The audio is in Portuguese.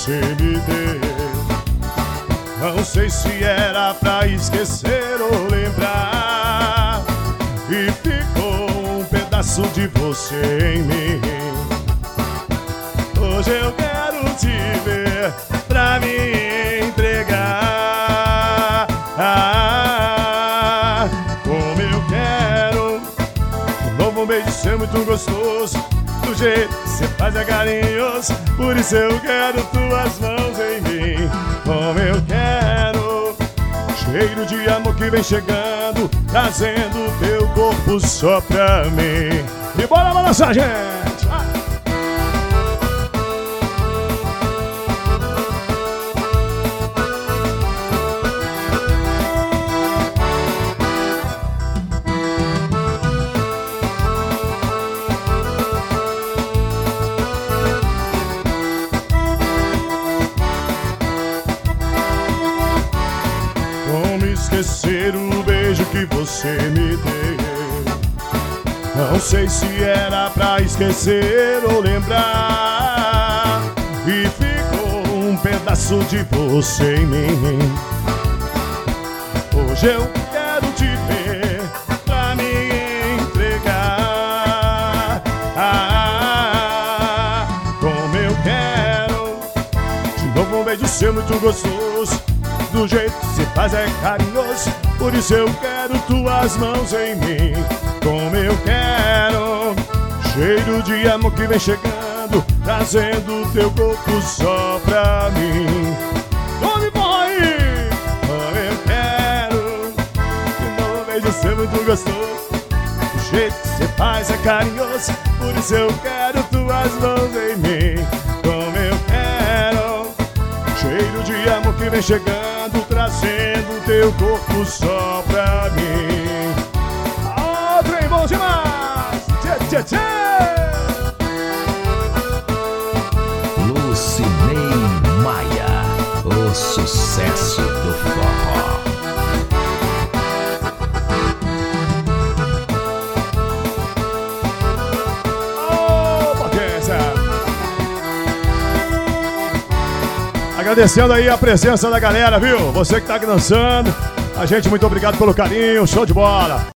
você me deu. Não sei se era pra esquecer ou lembrar, e ficou um pedaço de você em mim. Hoje eu quero te ver pra me entregar. Como eu quero um novo beijo ser muito gostoso, do jeito que você faz é carinhoso. Por isso eu quero tuas mãos em mim. Como eu quero cheiro de amor que vem chegando, trazendo teu corpo só pra mim. E bora balançar, gente! Como esquecer o beijo que você me deu? Não sei se era pra esquecer ou lembrar, e ficou um pedaço de você em mim. Hoje eu quero te ver pra me entregar. Como eu quero de novo um beijo ser muito gostoso, do jeito que se faz é carinhoso. Por isso eu quero tuas mãos em mim. Como eu quero cheiro de amor que vem chegando, trazendo teu corpo só pra mim. Onde vai? Como eu quero de novo beijo ser muito gostoso, do jeito que se faz é carinhoso. Por isso eu quero tuas mãos em mim. Como eu quero cheiro de amor que vem chegando, trazendo teu corpo só pra mim. Ó, trem bom demais! Tchê, tchê, tchê! Lucinei Maia, o sucesso do forró. Ô, potência! Agradecendo aí a presença da galera, viu? Você que tá dançando, a gente, muito obrigado pelo carinho, show de bola!